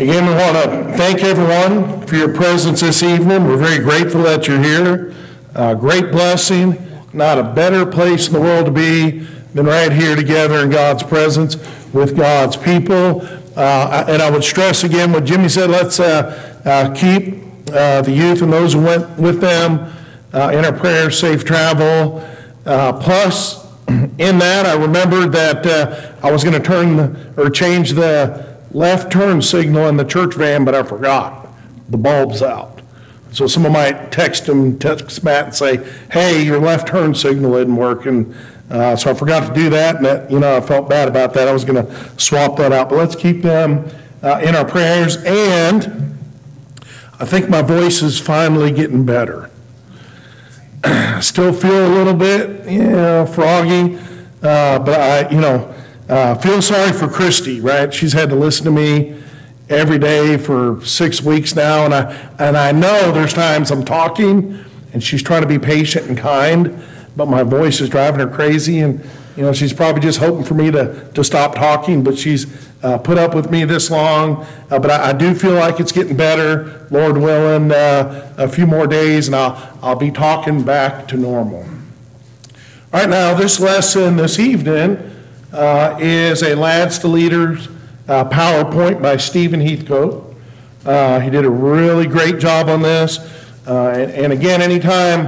Again, we want to thank everyone for your presence this evening. We're very grateful that you're here. Great blessing. Not a better place in the world to be than right here together in God's presence with God's people. And I would stress again what Jimmy said, let's keep the youth and those who went with them in our prayers, safe travel. Plus, in that, I remembered that I was going to change the left turn signal in the church van, but I forgot. The bulb's out. So someone might text Matt and say, hey, your left turn signal isn't working. So I forgot to do that, and that, I felt bad about that. I was going to swap that out. But let's keep them in our prayers. And I think my voice is finally getting better. I still feel a little bit, froggy, but I, feel sorry for Christy, right? She's had to listen to me every day for 6 weeks now, and I know there's times I'm talking, and she's trying to be patient and kind, but my voice is driving her crazy, and she's probably just hoping for me to stop talking, but she's put up with me this long. But I do feel like it's getting better, Lord willing, a few more days, and I'll be talking back to normal. All right, now this lesson this evening is a Lads to Leaders PowerPoint by Stephen Heathcote. He did a really great job on this. And again, anytime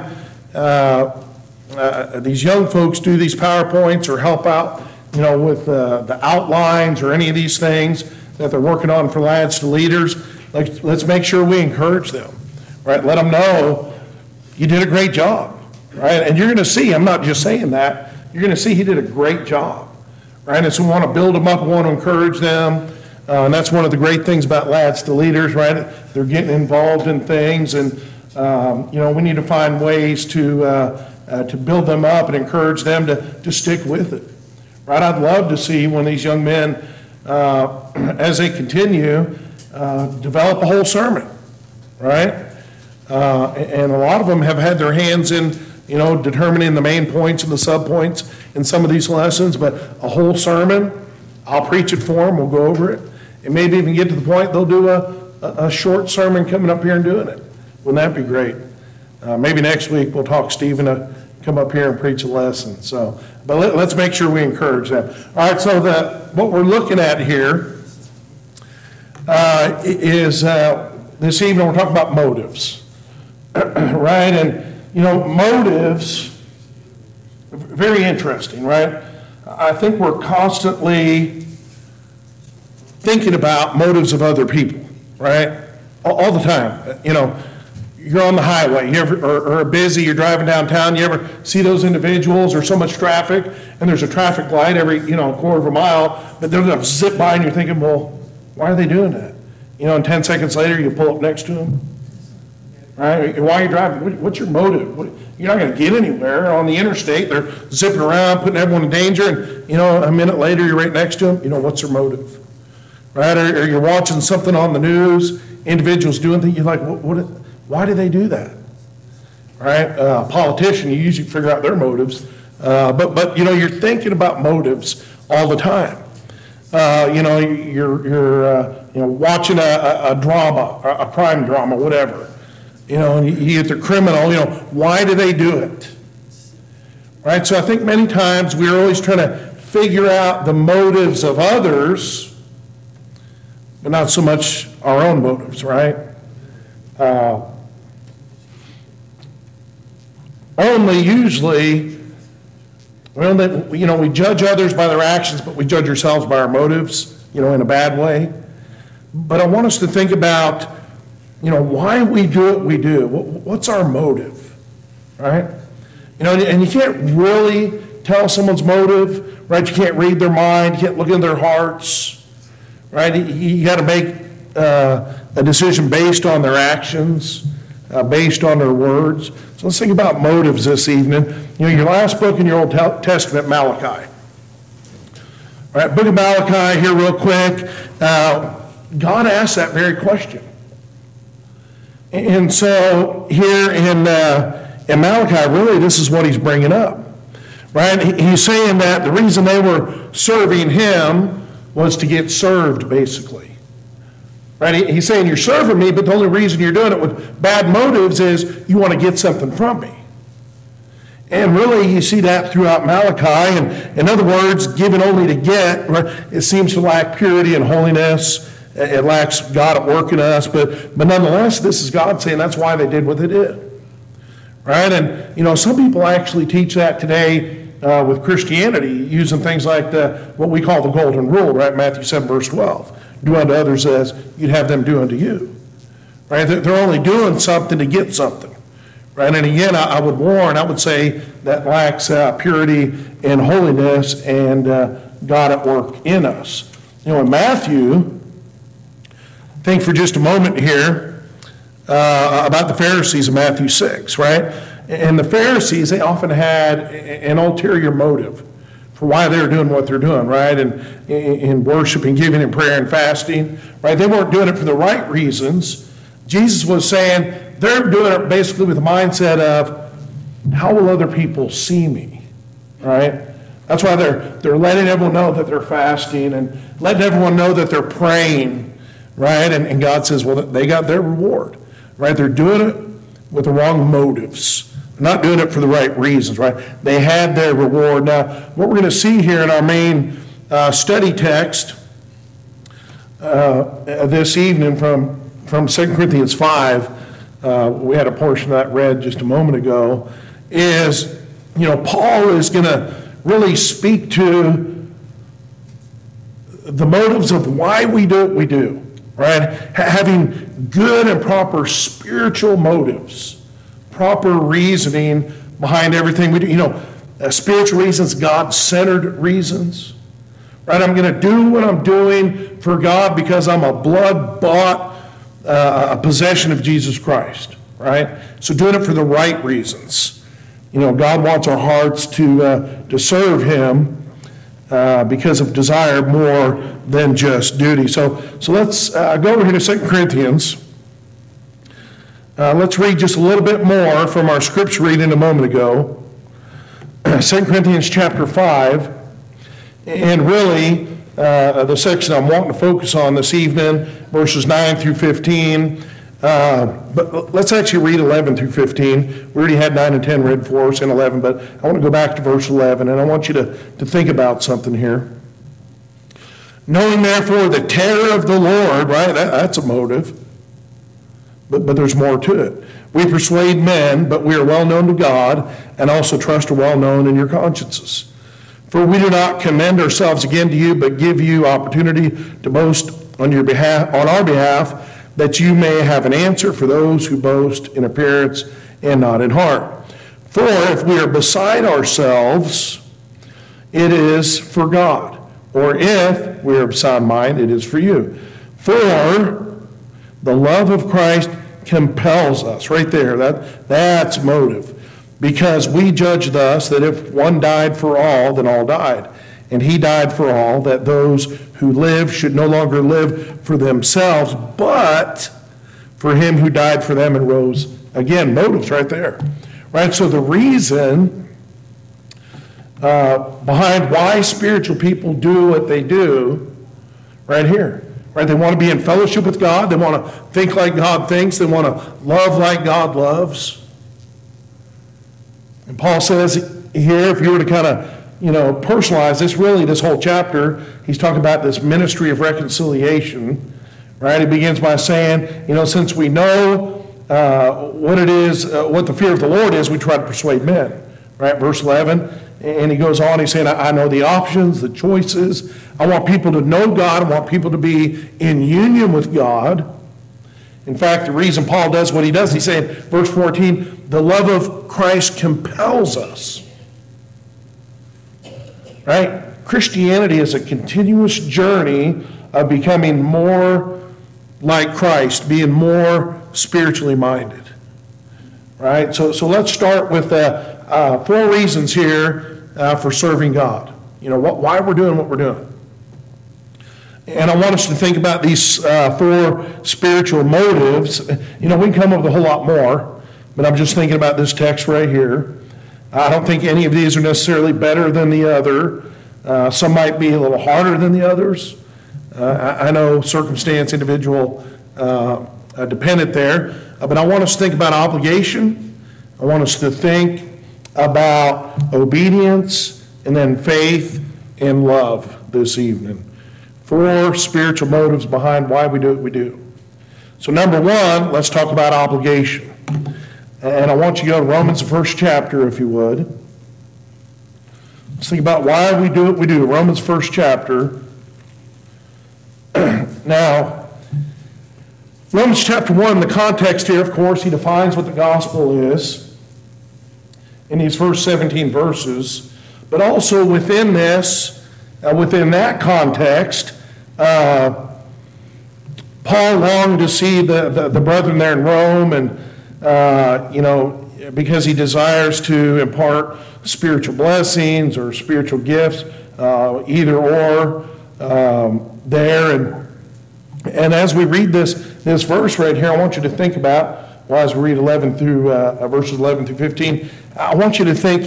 these young folks do these PowerPoints or help out, with the outlines or any of these things that they're working on for Lads to Leaders, let's make sure we encourage them, right? Let them know you did a great job, right? And you're going to see, I'm not just saying that, you're going to see he did a great job, right? And so we want to build them up, we want to encourage them. And that's one of the great things about Lads to Leaders, right? They're getting involved in things, and we need to find ways to build them up and encourage them to stick with it, right? I'd love to see when these young men, as they continue, develop a whole sermon, right? And a lot of them have had their hands in, determining the main points and the subpoints in some of these lessons, but a whole sermon, I'll preach it for them, we'll go over it, and maybe even get to the point they'll do a short sermon coming up here and doing it. Wouldn't that be great? Maybe next week we'll talk Stephen to come up here and preach a lesson. So, but let's make sure we encourage them. All right, so what we're looking at here is this evening we're talking about motives, right? And motives, very interesting, right? I think we're constantly thinking about motives of other people, right? All the time. You're on the highway, you ever, or busy, you're driving downtown, you ever see those individuals or so much traffic, and there's a traffic light every, quarter of a mile, but they're going to zip by and you're thinking, well, why are they doing that? And 10 seconds later, you pull up next to them, right? Why are you driving? What's your motive? You're not going to get anywhere on the interstate. They're zipping around, putting everyone in danger, and, a minute later, you're right next to them. What's their motive, right? Or you're watching something on the news, individuals doing things, you're like, why do they do that? Right? Politician, you usually figure out their motives. But you're thinking about motives all the time. You're watching a drama, a crime drama, whatever. And you get the criminal, why do they do it? Right? So I think many times we're always trying to figure out the motives of others, but not so much our own motives, right? Only usually, we judge others by their actions, but we judge ourselves by our motives, in a bad way. But I want us to think about, why we do what we do. What's our motive, right? And you can't really tell someone's motive, right? You can't read their mind, you can't look in their hearts, right? You got to make a decision based on their actions, based on their words. So let's think about motives this evening. Your last book in your Old Testament, Malachi. All right, book of Malachi here real quick. God asked that very question. And so here in Malachi, really this is what he's bringing up. Right? He's saying that the reason they were serving him was to get served, basically. Right? He's saying you're serving me, but the only reason you're doing it with bad motives is you want to get something from me. And really, you see that throughout Malachi. And in other words, giving only to get, it seems to lack purity and holiness. It lacks God at work in us. But nonetheless, this is God saying that's why they did what they did. Right? And, some people actually teach that today with Christianity, using things like what we call the golden rule, right? Matthew 7, verse 12. Do unto others as you'd have them do unto you. Right? They're only doing something to get something. Right? And again, I would warn, I would say that lacks purity and holiness and God at work in us. In Matthew, think for just a moment here about the Pharisees in Matthew 6, right? And the Pharisees, they often had an ulterior motive for why they're doing what they're doing, right? And in worship and giving and prayer and fasting, right? They weren't doing it for the right reasons. Jesus was saying, they're doing it basically with the mindset of, how will other people see me, right? That's why they're letting everyone know that they're fasting and letting everyone know that they're praying, right? And God says, well, they got their reward, right? They're doing it with the wrong motives. They're not doing it for the right reasons, right? They had their reward. Now, what we're going to see here in our main study text this evening from 2 Corinthians 5, we had a portion of that read just a moment ago, is, Paul is going to really speak to the motives of why we do what we do, right? Having good and proper spiritual motives, proper reasoning behind everything we do. Spiritual reasons, God-centered reasons, right? I'm going to do what I'm doing for God because I'm a blood-bought a possession of Jesus Christ, right? So doing it for the right reasons. God wants our hearts to serve Him because of desire more than just duty. So let's go over here to 2 Corinthians. Let's read just a little bit more from our scripture reading a moment ago. 2 Corinthians chapter 5, and really the section I'm wanting to focus on this evening, verses 9 through 15. But let's actually read 11 through 15. We already had 9 and 10 read for us in 11, but I want to go back to verse 11, and I want you to think about something here. Knowing therefore the terror of the Lord, right? That's a motive. But there's more to it. We persuade men, but we are well known to God, and also trust are well known in your consciences. For we do not commend ourselves again to you, but give you opportunity to boast on our behalf, that you may have an answer for those who boast in appearance and not in heart. For if we are beside ourselves, it is for God. Or if we are of sound mind, it is for you. For the love of Christ compels us. Right there, that's motive. Because we judge thus that if one died for all, then all died. And he died for all, that those who live should no longer live for themselves, but for him who died for them and rose again. Motives right there. Right? So the reason behind why spiritual people do what they do, right here. Right? They want to be in fellowship with God. They want to think like God thinks. They want to love like God loves. And Paul says here, if you were to kind of, personalize this, really this whole chapter, he's talking about this ministry of reconciliation, right? He begins by saying, since we know what it is, what the fear of the Lord is, we try to persuade men, right? Verse 11, and he goes on, he's saying, I know the options, the choices. I want people to know God. I want people to be in union with God. In fact, the reason Paul does what he does, he's saying, verse 14, the love of Christ compels us. Right? Christianity is a continuous journey of becoming more like Christ, being more spiritually minded. Right? So let's start with 4 reasons here for serving God. Why we're doing what we're doing. And I want us to think about these 4 spiritual motives. We can come up with a whole lot more, but I'm just thinking about this text right here. I don't think any of these are necessarily better than the other. Some might be a little harder than the others. I know circumstance, individual, dependent there, but I want us to think about obligation. I want us to think about obedience and then faith and love this evening. 4 spiritual motives behind why we do what we do. So number 1, let's talk about obligation. And I want you to go to Romans, the 1st chapter, if you would. Let's think about why we do what we do. Romans 1st chapter. Now, Romans chapter 1, the context here, of course, he defines what the gospel is in these first 17 verses. But also within this, within that context, Paul longed to see the brethren there in Rome, and because he desires to impart spiritual blessings or spiritual gifts, either or there. And as we read this verse right here, I want you to think about, well, as we read verses 11 through 15, I want you to think,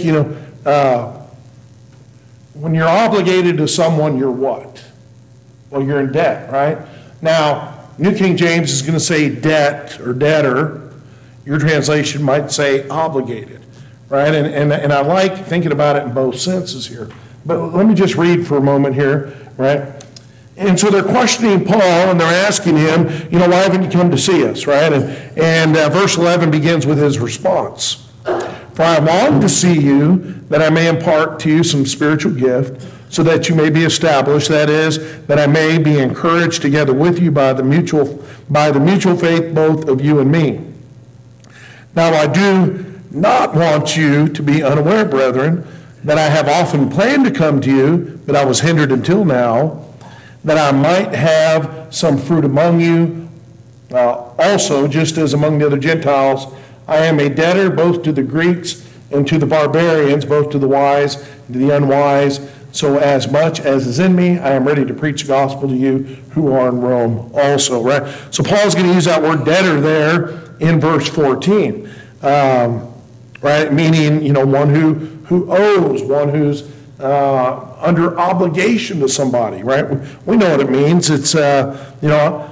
when you're obligated to someone, you're what? Well, you're in debt, right? Now, New King James is going to say debt or debtor. Your translation might say obligated, right? And I like thinking about it in both senses here. But let me just read for a moment here, right? And so they're questioning Paul, and they're asking him, why haven't you come to see us, right? And verse 11 begins with his response. For I long to see you, that I may impart to you some spiritual gift, so that you may be established, that is, that I may be encouraged together with you by the mutual faith both of you and me. Now I do not want you to be unaware, brethren, that I have often planned to come to you, but I was hindered until now, that I might have some fruit among you. Also, just as among the other Gentiles, I am a debtor both to the Greeks and to the barbarians, both to the wise and to the unwise. So as much as is in me, I am ready to preach the gospel to you who are in Rome also, right? So Paul's going to use that word debtor there in verse 14, right? Meaning, one who owes, one who's under obligation to somebody, right? We know what it means. It's, we know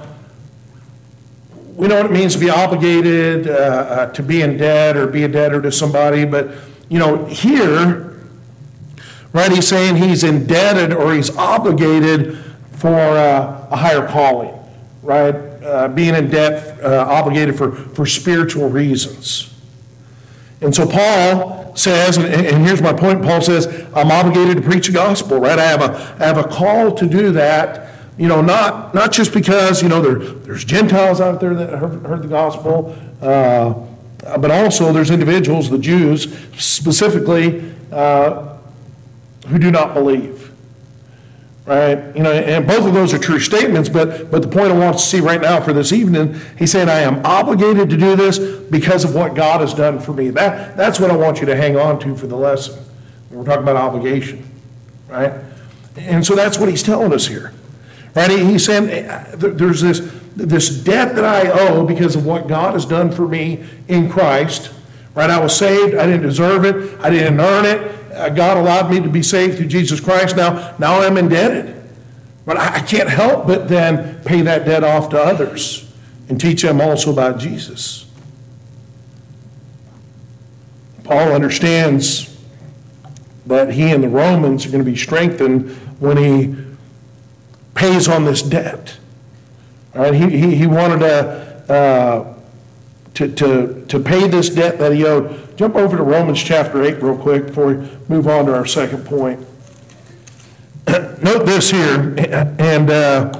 what it means to be obligated, to be in debt or be a debtor to somebody. But, here, right, he's saying he's indebted or he's obligated for a higher calling, right? Being in debt, obligated for spiritual reasons. And so Paul says, and here's my point, Paul says, I'm obligated to preach the gospel, right? I have a call to do that, not just because, there's Gentiles out there that heard the gospel, but also there's individuals, the Jews specifically, who do not believe, right? And both of those are true statements, but the point I want to see right now for this evening, he's saying I am obligated to do this because of what God has done for me. That's what I want you to hang on to for the lesson. We're talking about obligation, right? And so that's what he's telling us here, right? He's saying there's this debt that I owe because of what God has done for me in Christ, right? I was saved. I didn't deserve it. I didn't earn it. God allowed me to be saved through Jesus Christ. Now I'm indebted. But I can't help but then pay that debt off to others and teach them also about Jesus. Paul understands that he and the Romans are going to be strengthened when he pays on this debt. All right, he wanted to pay this debt that he owed. Jump over to Romans chapter 8 real quick before we move on to our second point. Note this here, and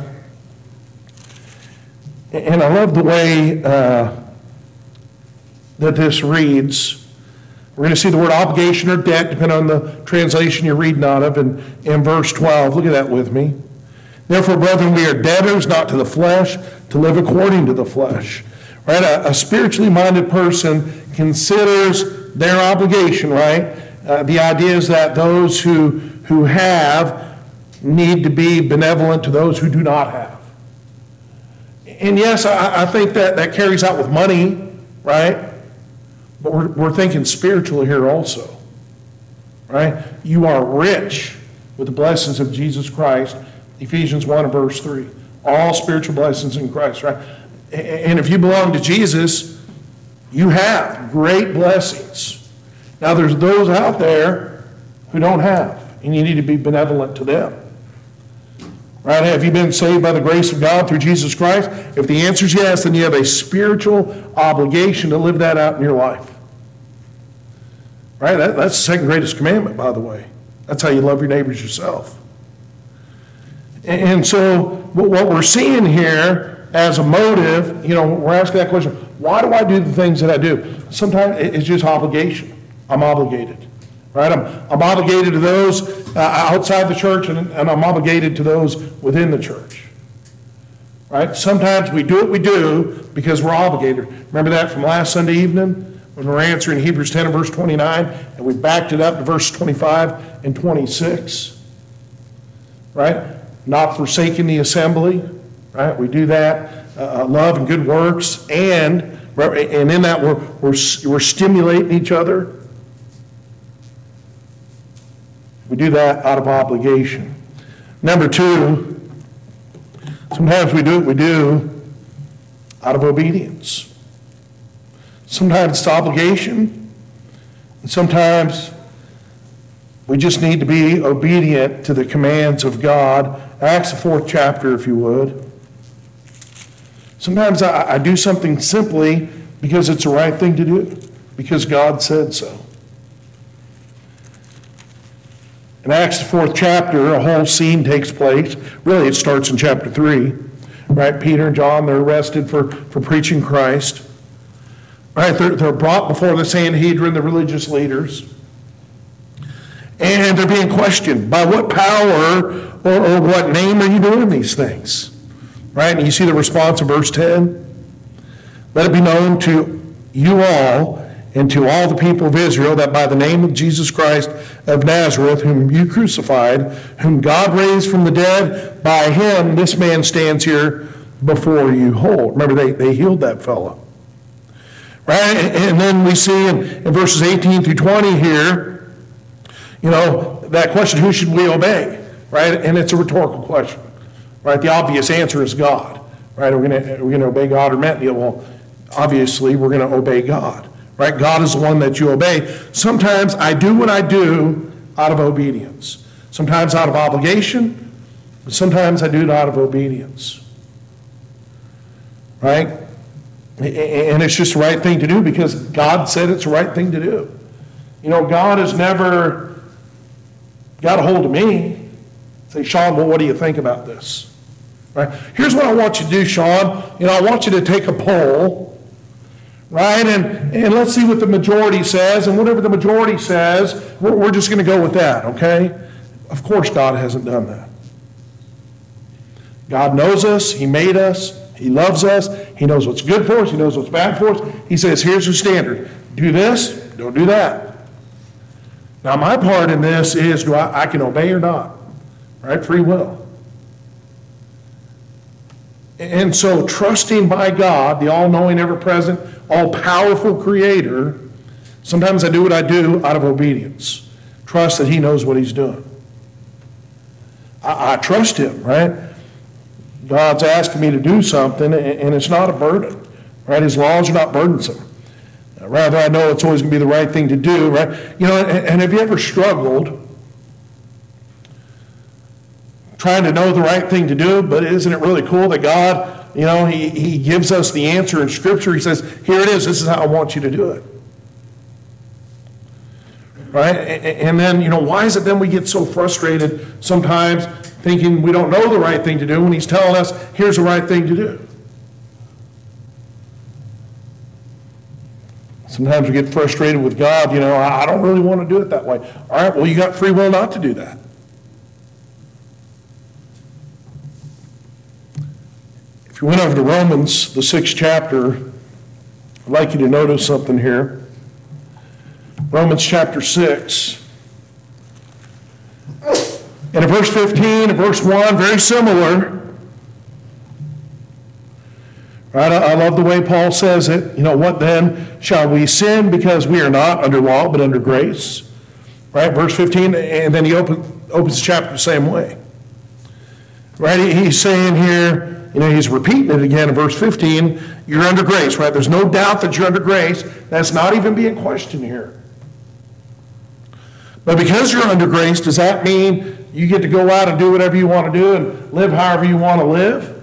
I love the way that this reads. We're going to see the word obligation or debt, depending on the translation you're reading out of, in verse 12. Look at that with me. Therefore, brethren, we are debtors, not to the flesh, to live according to the flesh. Right? A spiritually minded person considers their obligation, right? The idea is that those who have need to be benevolent to those who do not have. And yes, I think that carries out with money, right? But we're thinking spiritually here also, right? You are rich with the blessings of Jesus Christ Ephesians 1 and verse 3. All spiritual blessings in Christ, right? And if you belong to Jesus, you have great blessings. Now there's those out there who don't have, and you need to be benevolent to them. Right? Have you been saved by the grace of God through Jesus Christ? If the answer is yes, then you have a spiritual obligation to live that out in your life. Right? That's the second greatest commandment, by the way. That's how you love your neighbors yourself. And so what we're seeing here as a motive, we're asking that question, why do I do the things that I do? Sometimes it's just obligation. I'm obligated. Right? I'm obligated to those outside the church, and I'm obligated to those within the church. Right? Sometimes we do what we do because we're obligated. Remember that from last Sunday evening when we were answering Hebrews 10 and verse 29, and we backed it up to verse 25 and 26. Right? Not forsaking the assembly. Right? We do that. Love and good works, and in that we're stimulating each other. We do that out of obligation. Number two, sometimes we do what we do out of obedience. Sometimes it's obligation, and sometimes we just need to be obedient to the commands of God. Acts the 4th chapter, if you would. Sometimes I do something simply because it's the right thing to do, because God said so. In Acts the 4th chapter, a whole scene takes place. Really, it starts in chapter 3. Right? Peter and John, they're arrested for preaching Christ. Right? They're brought before the Sanhedrin, the religious leaders. And they're being questioned. By what power or what name are you doing these things? Right? And you see the response in verse 10. Let it be known to you all and to all the people of Israel that by the name of Jesus Christ of Nazareth, whom you crucified, whom God raised from the dead, by him this man stands here before you whole. Remember, they healed that fellow. Right? And then we see in verses 18 through 20 here, that question, who should we obey? Right? And it's a rhetorical question. Right? The obvious answer is God. Right? Are we going to obey God or men? Well, obviously, we're going to obey God. Right? God is the one that you obey. Sometimes I do what I do out of obedience. Sometimes out of obligation, but sometimes I do it out of obedience. Right? And it's just the right thing to do because God said it's the right thing to do. God has never got a hold of me. Say, Sean, well, what do you think about this? Right? Here's what I want you to do, Sean. I want you to take a poll. Right? And let's see what the majority says. And whatever the majority says, we're just going to go with that, okay? Of course, God hasn't done that. God knows us. He made us. He loves us. He knows what's good for us. He knows what's bad for us. He says, here's the standard. Do this, don't do that. Now, my part in this is, do I can obey or not? Right? Free will. And so trusting by God, the all-knowing, ever-present, all-powerful creator, sometimes I do what I do out of obedience. Trust that he knows what he's doing. I trust him, right? God's asking me to do something, and it's not a burden, right? His laws are not burdensome. Rather, I know it's always going to be the right thing to do, right? And have you ever struggled trying to know the right thing to do, but isn't it really cool that God, he gives us the answer in Scripture. He says, here it is, this is how I want you to do it. Right? And then, why is it then we get so frustrated sometimes thinking we don't know the right thing to do when he's telling us, here's the right thing to do? Sometimes we get frustrated with God, I don't really want to do it that way. All right, well, you got free will not to do that. If you went over to Romans, the 6th chapter, I'd like you to notice something here. Romans chapter 6. And in verse 15 and verse 1, very similar. Right? I love the way Paul says it. What then? Shall we sin because we are not under law but under grace? Right? Verse 15, and then he opens the chapter the same way. Right? He's saying here, he's repeating it again in verse 15, you're under grace, right? There's no doubt that you're under grace. That's not even being questioned here. But because you're under grace, does that mean you get to go out and do whatever you want to do and live however you want to live?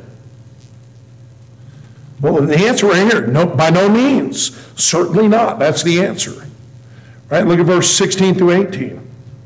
Well, the answer right here, no, by no means. Certainly not. That's the answer. Right? Look at verse 16 through 18.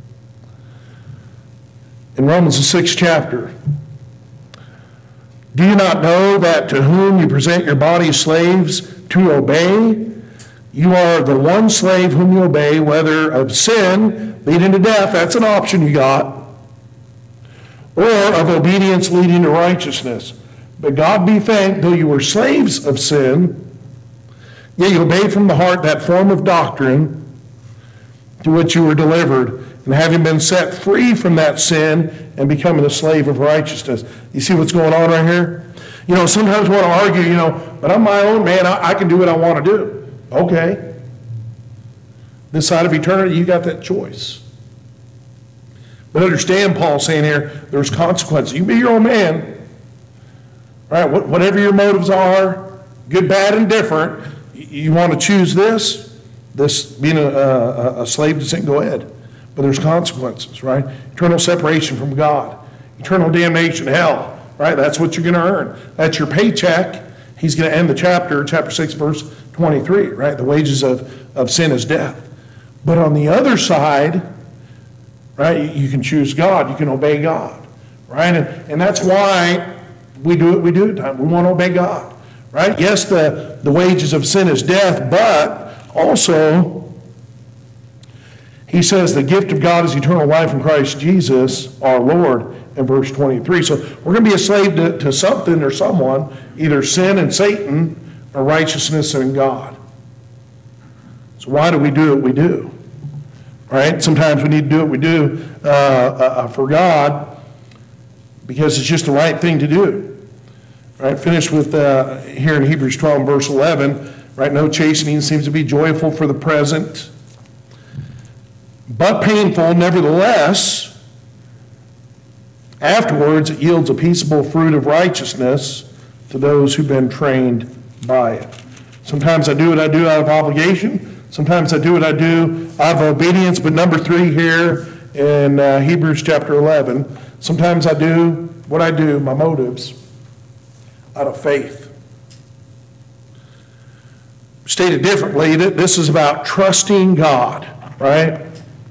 In Romans, the 6th chapter. Do you not know that to whom you present your body slaves to obey, you are the one slave whom you obey, whether of sin leading to death, that's an option you got, or of obedience leading to righteousness. But God be thanked, though you were slaves of sin, yet you obeyed from the heart that form of doctrine to which you were delivered, and having been set free from that sin and becoming a slave of righteousness. You see what's going on right here? Sometimes we want to argue, but I'm my own man, I can do what I want to do. Okay. This side of eternity, you got that choice. But understand, Paul's saying here, there's consequences. You can be your own man. Right? Whatever your motives are, good, bad, and different, you want to choose this being a slave to sin, go ahead. But there's consequences, right? Eternal separation from God. Eternal damnation, hell, right? That's what you're going to earn. That's your paycheck. He's going to end the chapter 6, verse 23, right? The wages of sin is death. But on the other side, right, you can choose God. You can obey God, right? And that's why we do what we do at times. We want to obey God, right? Yes, the wages of sin is death, but also, he says the gift of God is eternal life in Christ Jesus, our Lord, in verse 23. So we're going to be a slave to something or someone, either sin and Satan or righteousness and God. So why do we do what we do? Right? Sometimes we need to do what we do for God because it's just the right thing to do. Right? Finish with here in Hebrews 12, verse 11. Right? No chastening seems to be joyful for the present, but painful nevertheless. Afterwards, it yields a peaceable fruit of righteousness to those who've been trained by it. Sometimes I do what I do out of obligation. Sometimes I do what I do out of obedience. But number 3 here in Hebrews chapter 11, sometimes I do what I do, my motives, out of faith. Stated differently, this is about trusting God, right?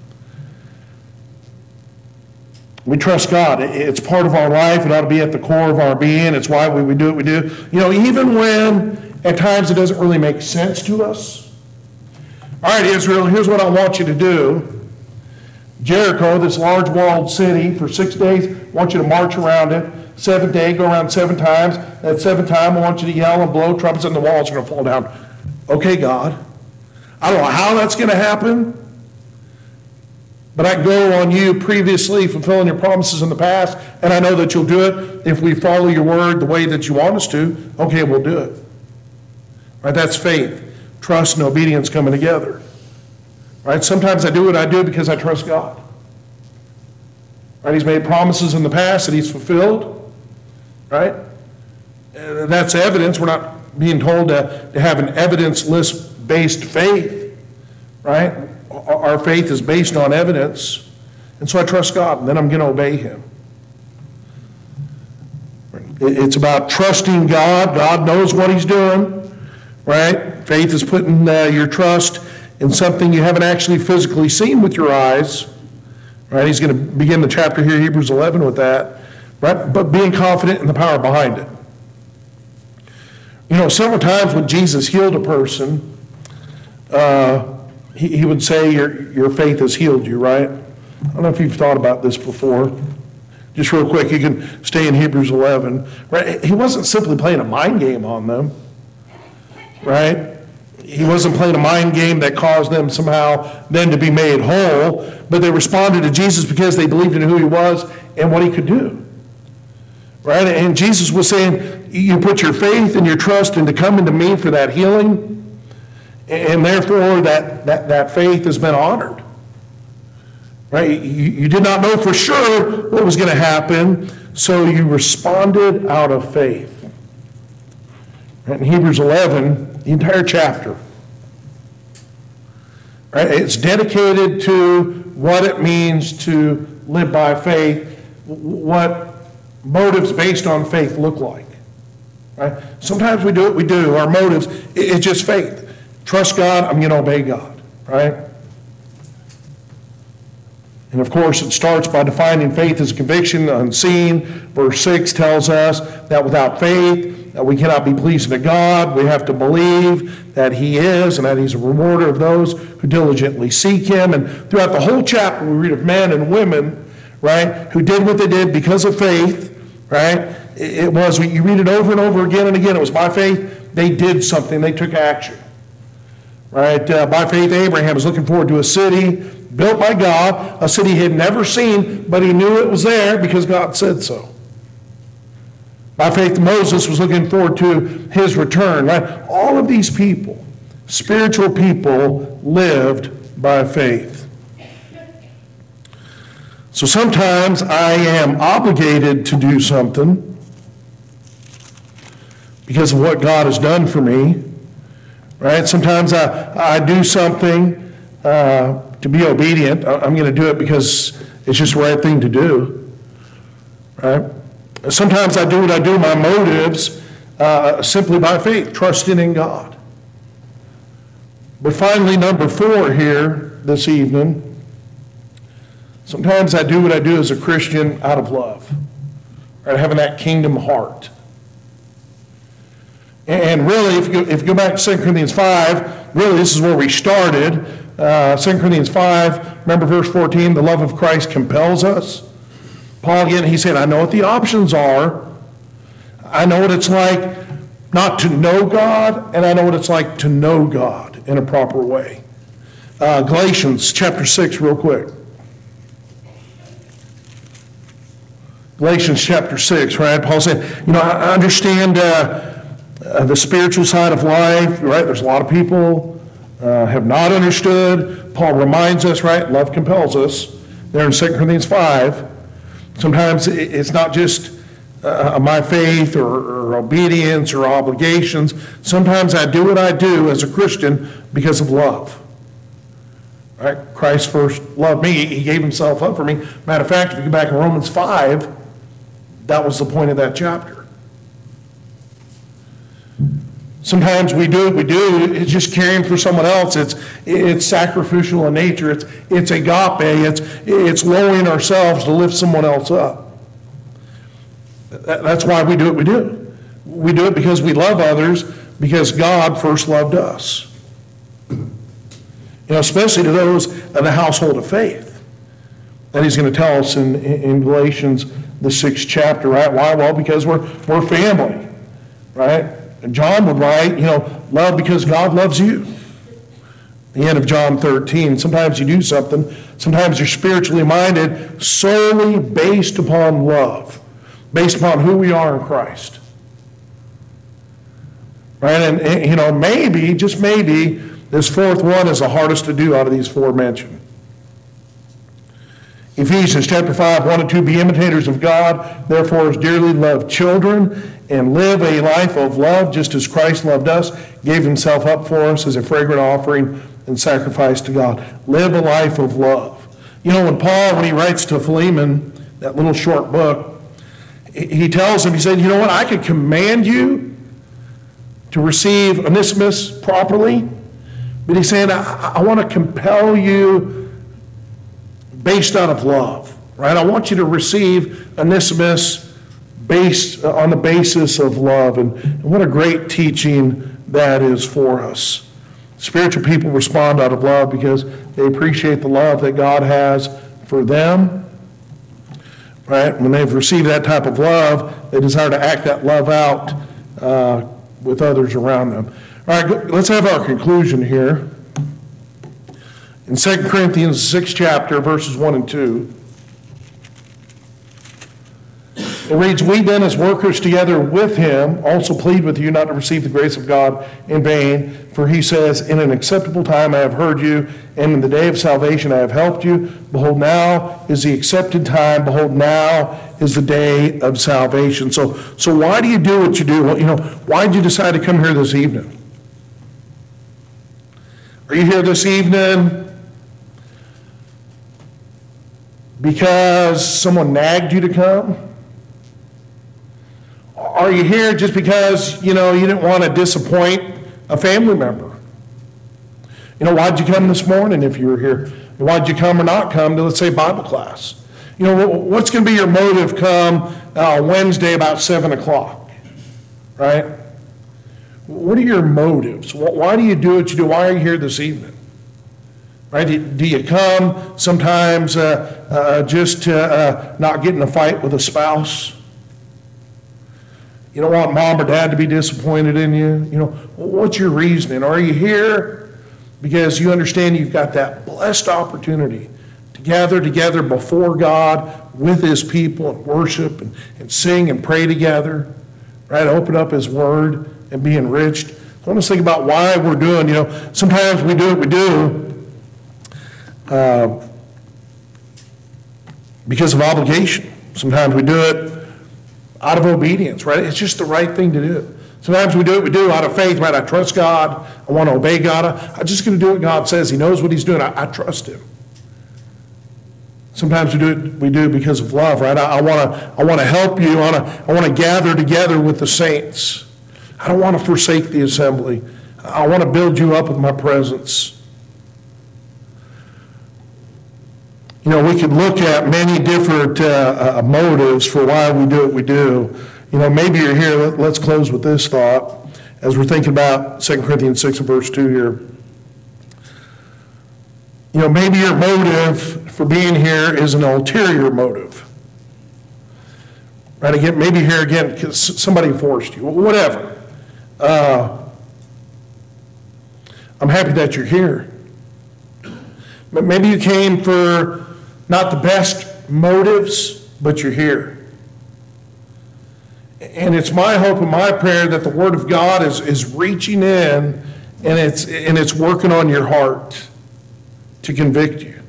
We trust God. It's part of our life. It ought to be at the core of our being. It's why we do what we do. Even when at times it doesn't really make sense to us. All right, Israel, here's what I want you to do. Jericho, this large walled city, for 6 days, I want you to march around it. 7th day, go around 7 times. That 7th time, I want you to yell and blow trumpets and the walls are going to fall down. Okay, God. I don't know how that's going to happen. But I go on you previously fulfilling your promises in the past, and I know that you'll do it if we follow your word the way that you want us to. Okay, we'll do it. Right? That's faith. Trust and obedience coming together. Right? Sometimes I do what I do because I trust God. Right? He's made promises in the past that he's fulfilled. Right? That's evidence. We're not being told to have an evidence-based faith. Right? Our faith is based on evidence. And so I trust God, and then I'm going to obey him. It's about trusting God. God knows what he's doing, right? Faith is putting your trust in something you haven't actually physically seen with your eyes, right? He's going to begin the chapter here, Hebrews 11, with that, right? But being confident in the power behind it. Several times when Jesus healed a person, he would say, your faith has healed you, right? I don't know if you've thought about this before. Just real quick, you can stay in Hebrews 11. Right? He wasn't simply playing a mind game on them, right? He wasn't playing a mind game that caused them somehow then to be made whole, but they responded to Jesus because they believed in who he was and what he could do. Right? And Jesus was saying, you put your faith and your trust into coming to me for that healing, and therefore that faith has been honored. Right? You did not know for sure what was going to happen, so you responded out of faith. Right? In Hebrews 11, the entire chapter, right? It's dedicated to what it means to live by faith, what motives based on faith look like. Right? Sometimes we do what we do. Our motives, it's just faith. Trust God, I'm going to obey God. Right? And of course, it starts by defining faith as a conviction unseen. Verse 6 tells us that without faith, that we cannot be pleasing to God. We have to believe that He is and that He's a rewarder of those who diligently seek Him. And throughout the whole chapter, we read of men and women, right, who did what they did because of faith, right? It was, you read it over and over again and again. It was by faith, they did something, they took action. Right? By faith, Abraham was looking forward to a city built by God, a city he had never seen, but he knew it was there because God said so. By faith, Moses was looking forward to his return. Right? All of these people, spiritual people, lived by faith. So sometimes I am obligated to do something because of what God has done for me. Right? Sometimes I do something to be obedient. I'm going to do it because it's just the right thing to do. Right? Sometimes I do what I do, my motives, simply by faith, trusting in God. But finally, number 4 here this evening, sometimes I do what I do as a Christian out of love, right? Having that kingdom heart. And really, if you go back to 2 Corinthians 5, really this is where we started. 2 Corinthians 5, remember verse 14, the love of Christ compels us. Paul again, he said, I know what the options are. I know what it's like not to know God, and I know what it's like to know God in a proper way. Galatians chapter 6, real quick. Galatians chapter 6, right? Paul said, I understand the spiritual side of life, right? There's a lot of people have not understood. Paul reminds us, right? Love compels us. There in 2 Corinthians 5. Sometimes it's not just my faith or obedience or obligations. Sometimes I do what I do as a Christian because of love. Right? Christ first loved me. He gave himself up for me. Matter of fact, if you go back in Romans 5, that was the point of that chapter. Sometimes we do what we do, it's just caring for someone else. It's sacrificial in nature. It's agape. It's lowering ourselves to lift someone else up. That's why we do what we do. We do it because we love others, because God first loved us. Especially to those of the household of faith. That he's going to tell us in Galatians, the 6th chapter, right? Why? Well, because we're family, right? And John would write, love because God loves you. The end of John 13. Sometimes you do something. Sometimes you're spiritually minded solely based upon love. Based upon who we are in Christ. Right? And maybe, just maybe, this 4th one is the hardest to do out of these 4 mentioned. Ephesians chapter 5, 1 and 2, be imitators of God, therefore as dearly loved children, and live a life of love just as Christ loved us, gave himself up for us as a fragrant offering and sacrifice to God. Live a life of love. When Paul, when he writes to Philemon, that little short book, he tells him, he said, what, I could command you to receive Onesimus properly, but he's saying, I want to compel you based out of love, right? I want you to receive Onesimus based on the basis of love. And what a great teaching that is for us. Spiritual people respond out of love because they appreciate the love that God has for them. Right? When they've received that type of love, they desire to act that love out with others around them. All right, let's have our conclusion here. In 2 Corinthians 6th chapter, verses 1 and 2. It reads, we then as workers together with him also plead with you not to receive the grace of God in vain. For he says, in an acceptable time I have heard you, and in the day of salvation I have helped you. Behold, now is the accepted time. Behold, now is the day of salvation. So why do you do what you do? Well, why did you decide to come here this evening? Are you here this evening because someone nagged you to come? Are you here just because, you didn't want to disappoint a family member? Why'd you come this morning if you were here? Why'd you come or not come to, let's say, Bible class? What's going to be your motive come Wednesday about 7 o'clock, right? What are your motives? Why do you do what you do? Why are you here this evening? Right? Do you come sometimes just to not get in a fight with a spouse? You don't want mom or dad to be disappointed in you? What's your reasoning? Are you here because you understand you've got that blessed opportunity to gather together before God with his people and worship and sing and pray together, right? Open up his word and be enriched. I want us to think about why we're doing, sometimes we do what we do because of obligation. Sometimes we do it out of obedience, right? It's just the right thing to do. Sometimes we do what we do out of faith, right? I trust God. I want to obey God. I'm just going to do what God says. He knows what he's doing. I trust him. Sometimes we do because of love, right? I want to help you. I want to gather together with the saints. I don't want to forsake the assembly. I want to build you up with my presence. We could look at many different motives for why we do what we do. Maybe you're here. Let's close with this thought as we're thinking about 2 Corinthians 6 and verse 2 here. Maybe your motive for being here is an ulterior motive. Right? Again, maybe here again because somebody forced you. Whatever. I'm happy that you're here. But maybe you came for not the best motives, but you're here. And it's my hope and my prayer that the Word of God is reaching in and it's working on your heart to convict you.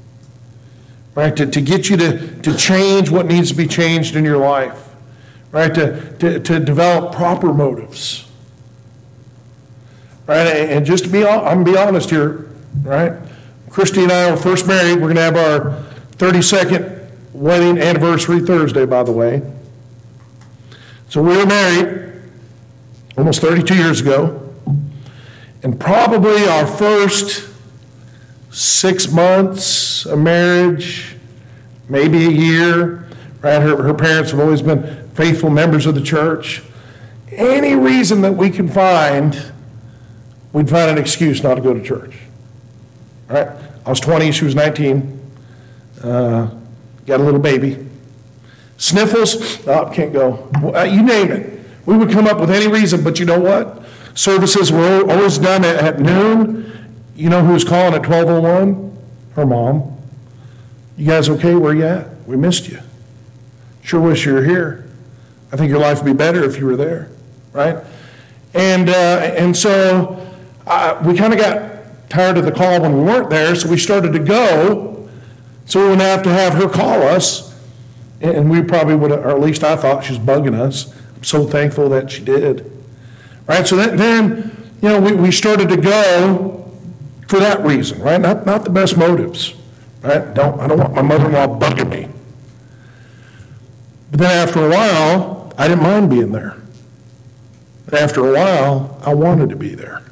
Right? To get you to change what needs to be changed in your life. Right? To develop proper motives. Right? And just I'm going to be honest here, right? Christy and I were first married. We're going to have our 32nd wedding anniversary Thursday, by the way. So we were married almost 32 years ago. And probably our first 6 months of marriage, maybe a year, right? Her parents have always been faithful members of the church. Any reason that we can find, we'd find an excuse not to go to church. Right? I was 20, she was 19. Got a little baby. Sniffles, can't go. You name it. We would come up with any reason, but you know what? Services were always done at noon. You know who was calling at 12:01? Her mom. You guys okay? Where you at? We missed you. Sure wish you were here. I think your life would be better if you were there, right? And so we kind of got tired of the call when we weren't there, so we started to go, so we wouldn't have to have her call us, and we probably would have, or at least I thought she was bugging us. I'm so thankful that she did. Right, so then we started to go for that reason, right? Not the best motives, right? I don't want my mother-in-law bugging me. But then after a while, I didn't mind being there. And after a while, I wanted to be there.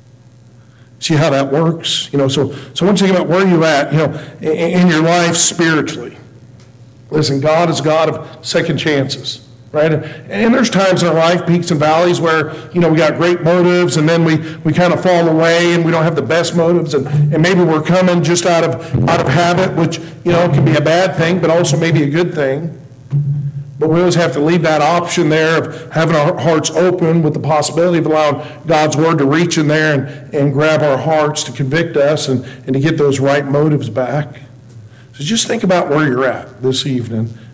See how that works? So once you think about where you're at, in your life spiritually. Listen, God is God of second chances, right? And there's times in our life, peaks and valleys, where, we got great motives and then we kind of fall away and we don't have the best motives and maybe we're coming just out of habit, which, can be a bad thing, but also maybe a good thing. But we always have to leave that option there of having our hearts open with the possibility of allowing God's word to reach in there and grab our hearts to convict us and to get those right motives back. So just think about where you're at this evening.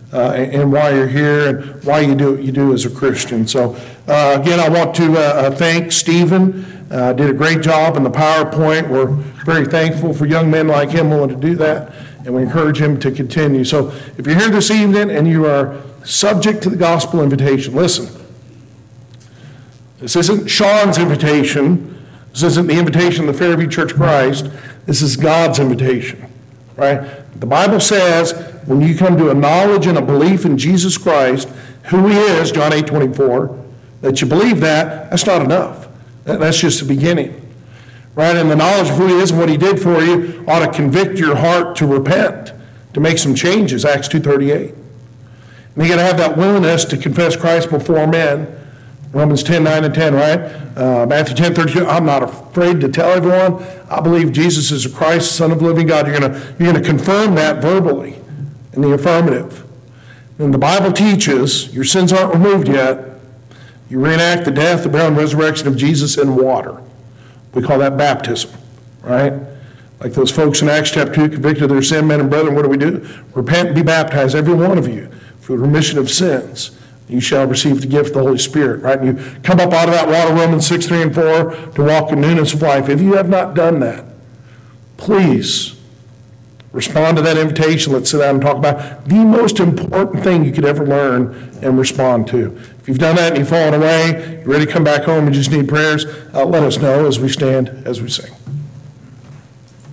and why you're here and why you do what you do as a Christian. So again, I want to thank Stephen. Did a great job in the PowerPoint. We're very thankful for young men like him willing to do that, and we encourage him to continue. So if you're here this evening and you are subject to the gospel invitation, listen. This isn't Sean's invitation. This isn't the invitation of the Fairview Church of Christ. This is God's invitation, right? The Bible says when you come to a knowledge and a belief in Jesus Christ, who he is, John 8:24, that you believe that, that's not enough. That's just the beginning, right? And the knowledge of who he is and what he did for you ought to convict your heart to repent, to make some changes, Acts 2:38. And you got to have that willingness to confess Christ before men, Romans 10:9 and 10, right? Matthew 10:32, I'm not afraid to tell everyone, I believe Jesus is the Christ, Son of the living God. You're going to confirm that verbally in the affirmative. And the Bible teaches your sins aren't removed yet. You reenact the death, the burial, and resurrection of Jesus in water. We call that baptism, right? Like those folks in Acts chapter 2, convicted of their sin, men and brethren, what do? Repent and be baptized, every one of you, for the remission of sins. You shall receive the gift of the Holy Spirit, right? And you come up out of that water, Romans 6:3 and 4, to walk in newness of life. If you have not done that, please respond to that invitation. Let's sit down and talk about the most important thing you could ever learn and respond to. If you've done that and you've fallen away, you're ready to come back home and just need prayers, let us know as we stand, as we sing.